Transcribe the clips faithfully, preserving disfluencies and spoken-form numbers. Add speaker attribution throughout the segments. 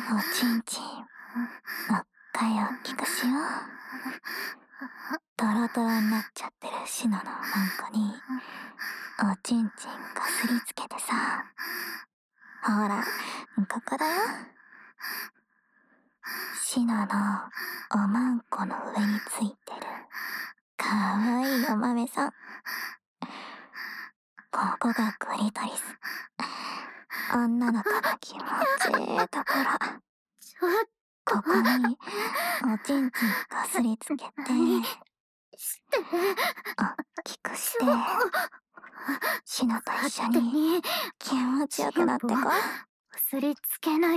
Speaker 1: おちんちん、もっかいおっきくしよう。トロトロになっちゃってるシノのおまんこに、おちんちんかすりつけてさ。ほら、ここだよ。シノのおまんこの上についてる、かわいいお豆さん。ここがクリトリス。女の子の気持ちいいところ。
Speaker 2: ちょっと。
Speaker 1: ここにおちんちんかすりつけて、
Speaker 2: して。
Speaker 1: おっきくして、シノと一緒に気持ちよくなってこ。
Speaker 2: すりつけない。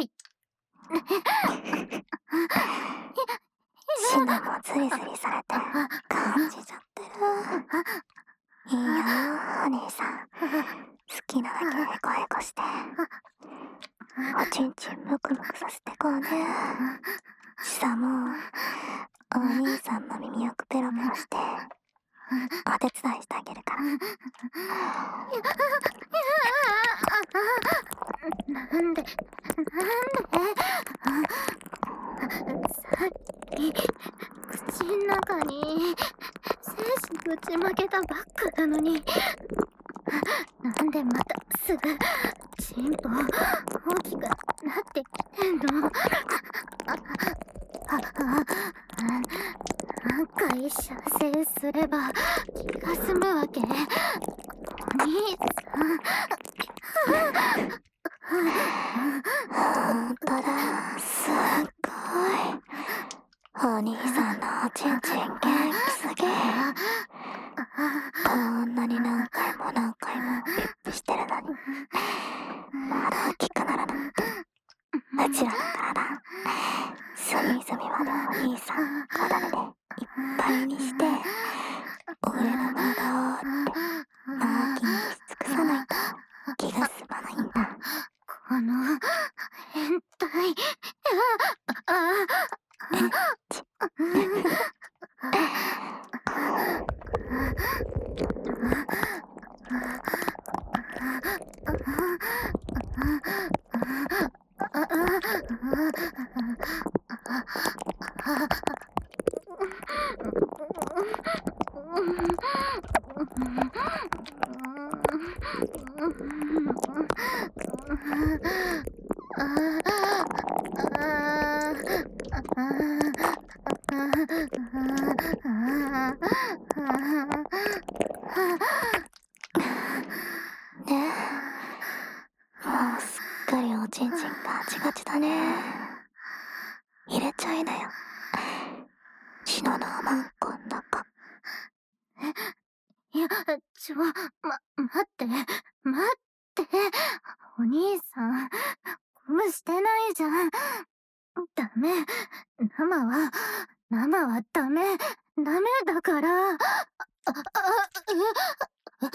Speaker 1: シノもズリズリされて感じちゃってる。いいよ、お兄さん。好きなだけヘコヘコして、おちんちんムクムクさせてこうね。シサもお兄さんの耳よくペロペロしてお手伝いしてあげるから。
Speaker 2: なんで、なんで、さっき口の中に精子ぶちまけたばっかなのに、なんでまたすぐチンポ大きくなってきてんの。何回射精すれば気が済むわけ？お兄さん。
Speaker 1: ほんとだ、すっごい。お兄さんのおちんちん元気すぎ。こんなに何回も何回もピッピしてるのに、まだ大きくならなくて。うちらの体、隅々までお兄さんこだわでいっぱいにして、俺の体をってマーキングし尽くさないと気が済まないんだ。
Speaker 2: この変態。ああ。
Speaker 1: えっち。ねえ、もうすっかりおちんちんガチガチだね。入れちゃいなよ、シノのおまんこん中。
Speaker 2: え、いや、ちょ、ま、待って、待って。お兄さん、ゴムしてないじゃん。ダメ。生は、生はダメ。ダメだから。あ、あ、あ、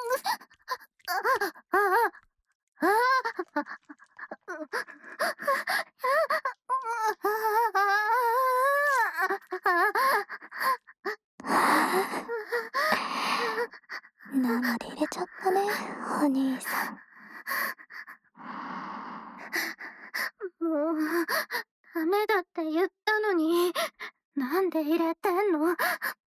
Speaker 1: 生で入れちゃったね、お兄さん。
Speaker 2: もう、ダメだって言ったのに、なんで入れてんの？バカ。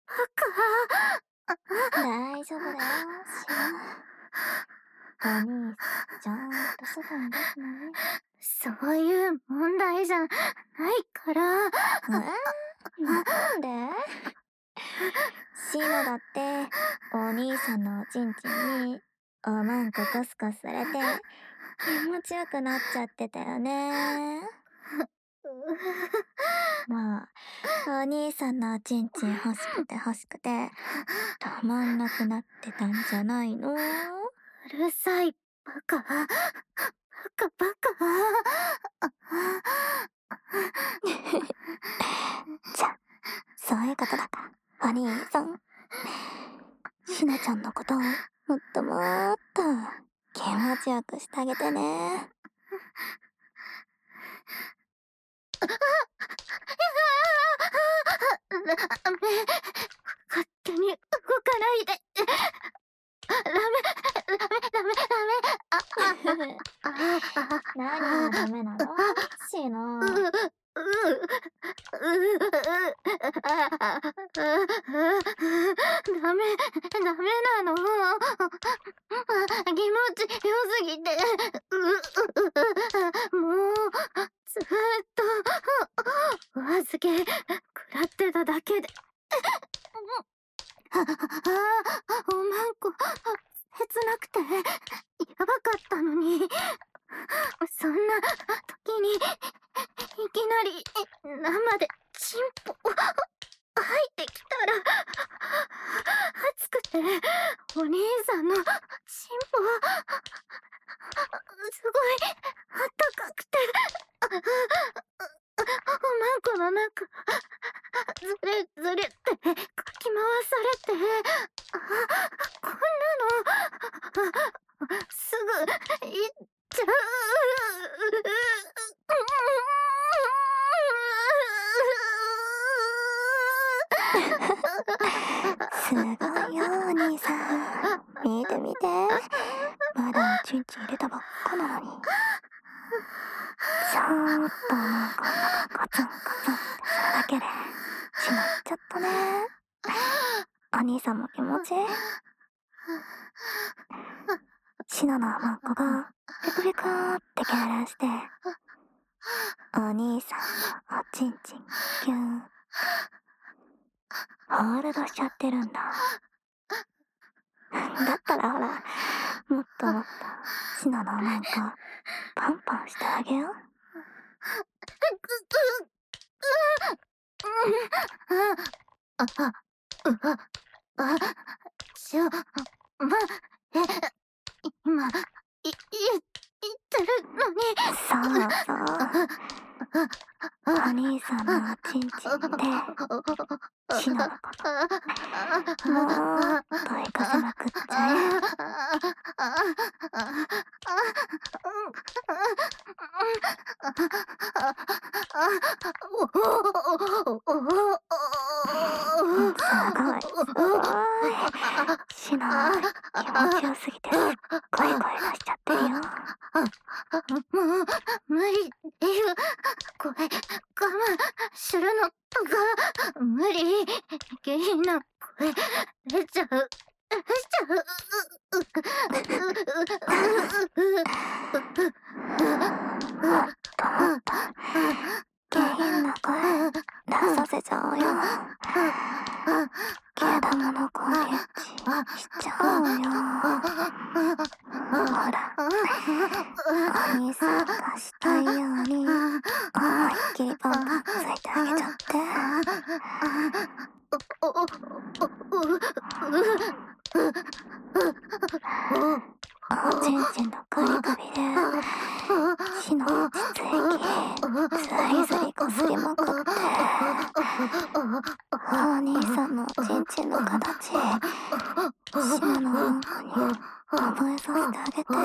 Speaker 1: 大丈夫だよ、シノ。お兄さん、ちゃんと外に出すのね。
Speaker 2: そういう問題じゃないから。
Speaker 1: え？なんで？シノだって、お兄さんのおちんちんにおまんこコスコスされて気持ちよくなっちゃってたよね。まあ、お兄さんのおちんちん欲しくて欲しくてたまんなくなってたんじゃないの？
Speaker 2: うるさい、バカ。バカバカ。
Speaker 1: じゃ、そういうことだから、お兄さん。シノちゃんのことをもっともーっと気持ちよくしてあげてね。
Speaker 2: ダメ。勝手に動かないで。ダメ、ダメ、ダメ、ダメ。あ、あ、あ、
Speaker 1: 何がダメなの？シノ。
Speaker 2: 気持ちよすぎて、う、う、う、もう、ずーっと、お預け、食らってただけで。ああ、おまんこ、切なくて、やばかったのに、そんな時に、いきなり、生で、チンポ、入ってきたら、熱くて、お兄さんのチンポ、すごい、あったかくて、おまんこの中、ずれずれってかき回されて、あ、こんなの、すぐ、いっちゃう。
Speaker 1: すごいよお兄さん。見て見て、まだチンチン入れたばっかなのに、ちょーっとおまんこの中コツンコツンってするだけでしまっちゃったね。お兄さんも気持ちいい？シノのおまんこがピクピクって痙攣して、お兄さんのおちんちんキュンホールドしちゃってるんだ。だったらほら、もっともっとシノのおまんこパンパンしてあげよう。
Speaker 2: あ、あ、うわ、あ、ちょ、ま、え、今、い、い、言ってるのに。
Speaker 1: そうそう。お兄さんのおちんちんでシノのこともっと行かせまくっちゃえ。すごいすごい。シノ気持ちよすぎてすっごい声出しちゃってるよ。
Speaker 2: もう無理っていう声我慢するのとか無理、下品な声出ちゃう出ちゃう。
Speaker 1: もっともっと下品な声出させちゃおうよ。毛玉の攻撃しちゃおうよ。ほら、お兄さんがしたいように思いっきりパンパンついてあげちゃって。おちんちんのカリカビでシノの実液ずりずりこすりまくって、お兄さんのおちんちんの形シノのうんこに覚えさせてあげて。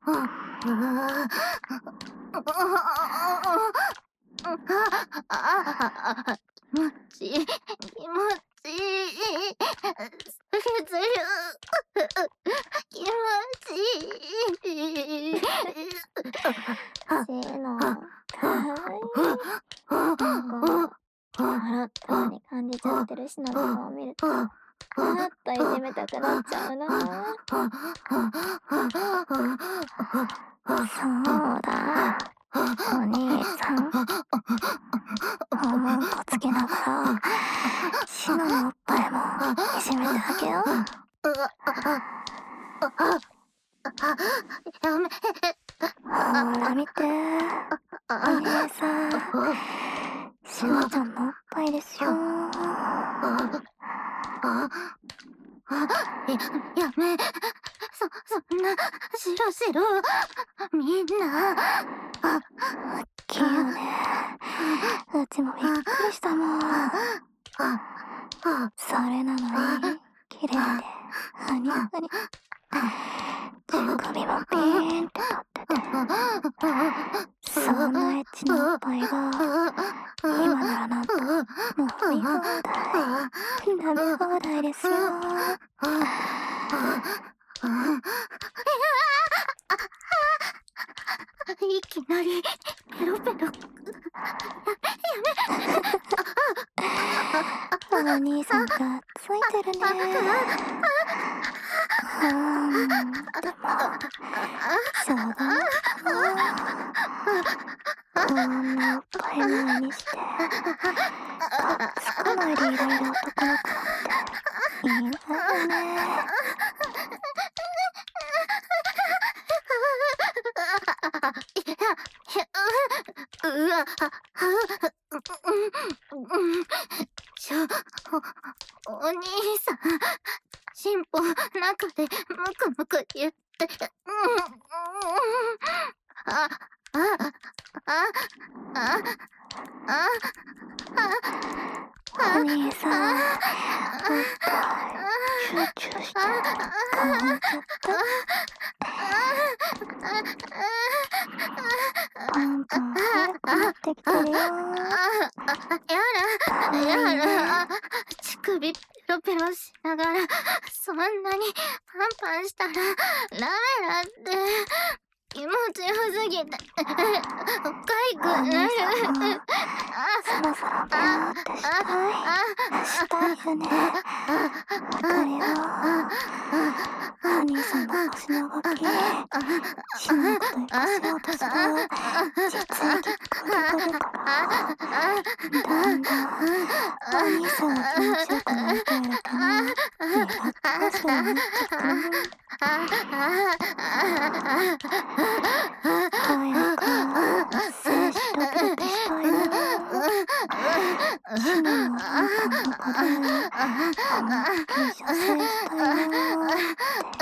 Speaker 2: 気持ちいい気持ちいい、ずるずる気持ちいい。
Speaker 1: シノかわいい。なんか笑ったように感じちゃってるシノの顔を見るともっといじめたくなっちゃうな。そうだ、お兄さんおまんこつけながらシノのおっぱいもいじめてあげよう。
Speaker 2: やめ
Speaker 1: ほら見て、お兄さんシノちゃんのおっぱいですよ。
Speaker 2: や、やめ、そ、そんな、しろしろ、みんな。
Speaker 1: あ、大きいよね。うちもびっくりしたもん。それなのに、綺麗で、はにゃはにゃ。乳首もピーンって立ってて、そんなエッチなおっぱいが、今ならなんと、もう見放題、舐め放題ですよ。
Speaker 2: いきなりペロペロ。や
Speaker 1: め。お兄さんがついてるね。うーん、でもそうだな。こんなおっぱい前にしてがっつかないでいられる男の子っていいんだよね。
Speaker 2: うわ、ちょ、お、お兄さん、チンポ中でムクムク言って、あ、あ、あ、あ、あ、あ、
Speaker 1: お兄さん、おっぱい集中して構えちゃった。パンパン早くなってきてるよ。
Speaker 2: やだ、やだ、乳首ペロペロしながら、そんなにパンパンしたらダメだって。気持ちよすぎて、かゆくなる。
Speaker 1: そろそろビューってしたい。したいよね。わかるよ。お兄さんの腰の動き、しんどくと生かしようとする実液がゴリゴリから、だんだんお兄さんが気持ちよくなりたいだけに、リラックスになってくる。早く精子ドキドキしたいよ。シナのパンパンの子で本気射精したいよって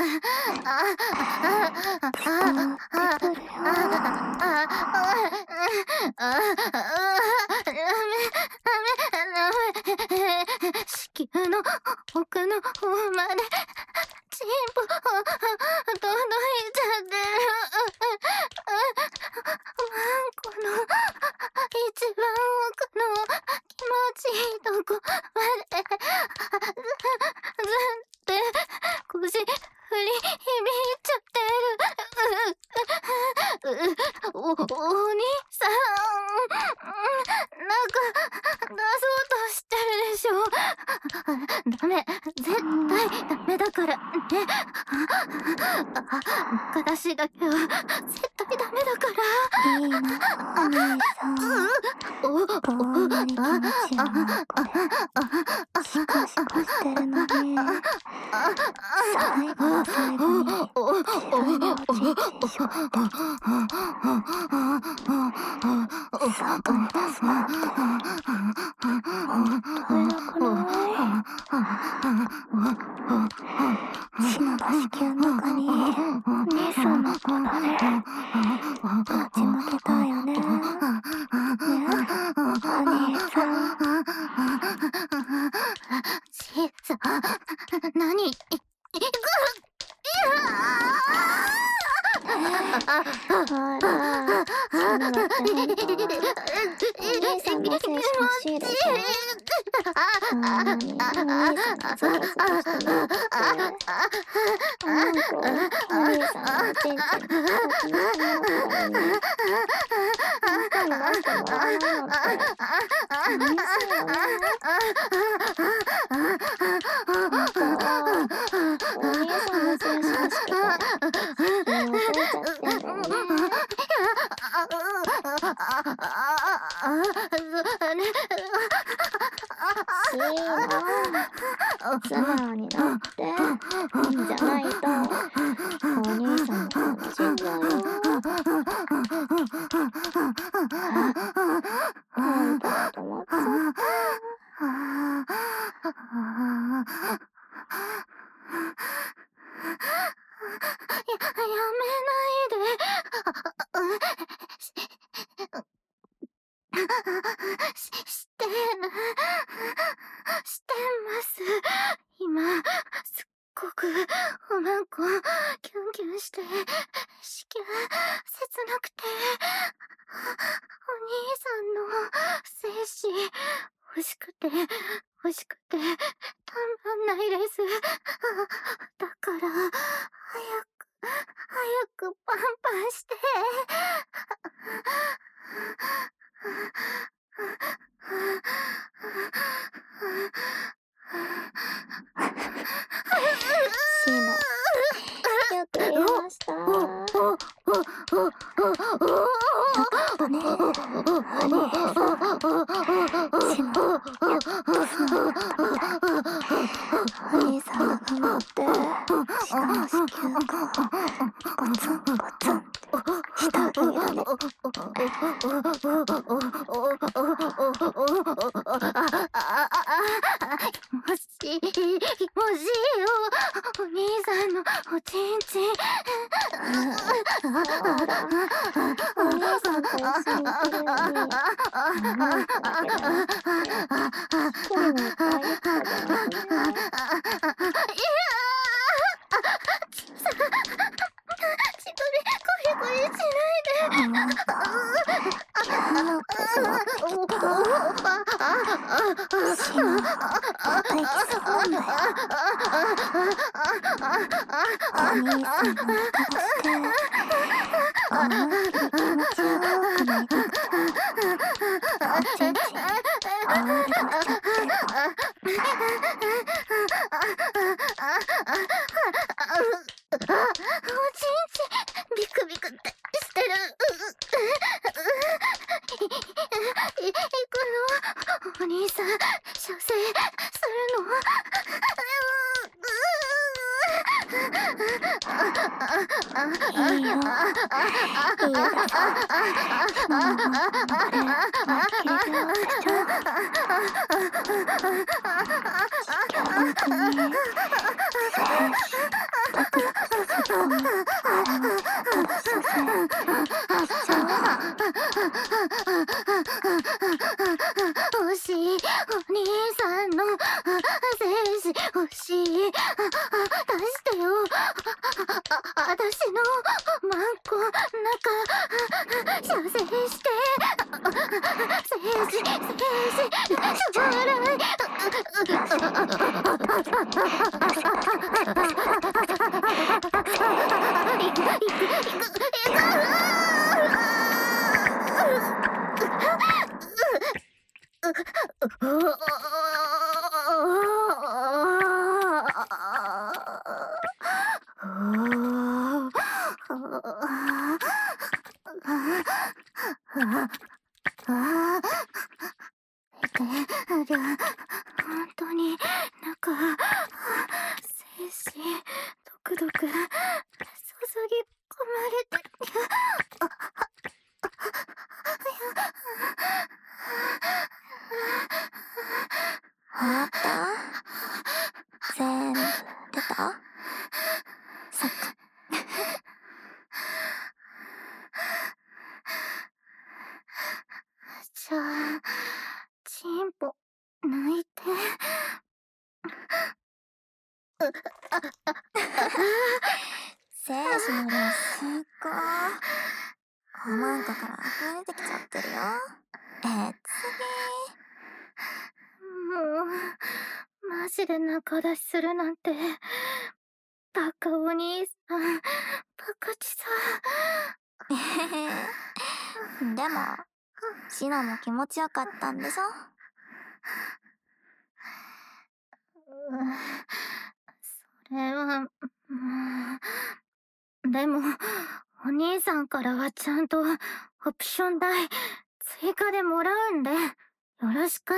Speaker 1: 伝わってくるよ。
Speaker 2: 子宮の奥の方までチンポ届いちゃってる。ワンコの一番奥の気持ちいいとこまでずって腰振り響いちゃってる。お、お兄さん、なんか出そうとしてるでしょ。ダメ、絶対ダメだからね。中出しだけは絶対ダメだから。
Speaker 1: いいな、お兄さん。こんなに気持ちいいなこれ。シコシコしてるのに、最後の最後に自分のおちんちにしょってきて、外に出すなんて、ほんと偉くない？シナの子宮の中に兄さんの子だね。ぶちまけたいよね。ね、お兄さん。
Speaker 2: ちさん、何？
Speaker 1: あら、シナだってほんとはお兄さんの精子欲しいでしょ。そんなにお兄さんがゾロゾロしてるってなんかお兄さんのおちんちんに形にしてもらったらいいのに、あんたに出してもらえないのって寂しいよね。本当はお兄さんの精子欲しくて身を置いちゃってんだよね。シーナ、素直になっていいんじゃないとお兄さんが落ちんだよ。本当だと思っちゃった。
Speaker 2: や、やめないで。し、してる。してます。今、すっごくおまんこ、キュンキュンして、子宮、切なくて、お兄さんの精子、欲しくて、欲しくて、たまんないです。だから、早く、早くパンパンして。
Speaker 1: シーナ、よく言いました。 たね、ハニーさん。シナモン、やっと素直になったみたい。ハニーさんが頑張って、シナの子宮管をゴツンゴツンってしてあげるだね。
Speaker 2: もしもしよ、お兄さんのおちんちん。
Speaker 1: ほら、お兄さんと一緒にいてるより、マイクだけでなくて、一人もいっぱいできたじゃんね。
Speaker 2: 千鳥、ゴリゴリしないで。
Speaker 1: なんか、キャーってしまってきた。シナ、また行きそうなんだよ。お兄さんの中出して、思いっきり気持ちよくなりたくて、おちんちん、あふれ出しちゃってるの。
Speaker 2: おちんちん、ビクビクってしてる。い、行くの？お兄さん、射精するの？
Speaker 1: いいよ、いいよださ。シナモン、これ、思いっきり手をしちゃう。本当に、精子、ドクドクさせ込む、あれをただ射精しちゃうわ。
Speaker 2: 欲しい、お兄さんの精子欲しい。出してよ。あたしのマンコ中射精して。精子精子将来。本当になんか精子ドクドク注ぎ込まれて。
Speaker 1: 終わった？全部出た？そっか。
Speaker 2: じゃあ、チンポ抜いて。
Speaker 1: 精子の量すっごー。おまんこから溢れてきちゃってるよ。えつ
Speaker 2: もう、マジで仲出しするなんて。バカお兄さん、バカチさ。
Speaker 1: ぎ。でも、シナも気持ちよかったんでしょ？
Speaker 2: それは、もう。でも、お兄さんからはちゃんとオプション代追加でもらうんで、よろしく。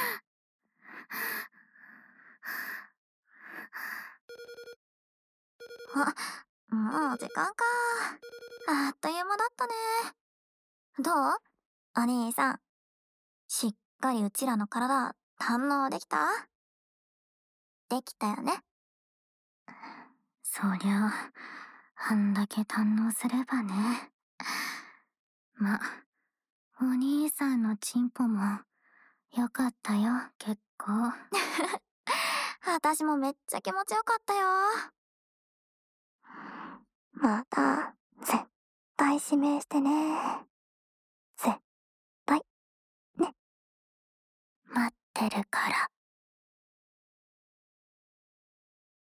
Speaker 1: あ、もう時間か。あっという間だったね。どう？お兄さん。しっかりうちらの体、堪能できた？できたよね。
Speaker 2: そりゃ、あんだけ堪能すればね。ま、お兄さんのチンポも、よかったよ、結構。
Speaker 1: 私もめっちゃ気持ちよかったよ。また、絶対指名してね。絶対。ね。
Speaker 2: 待ってるから。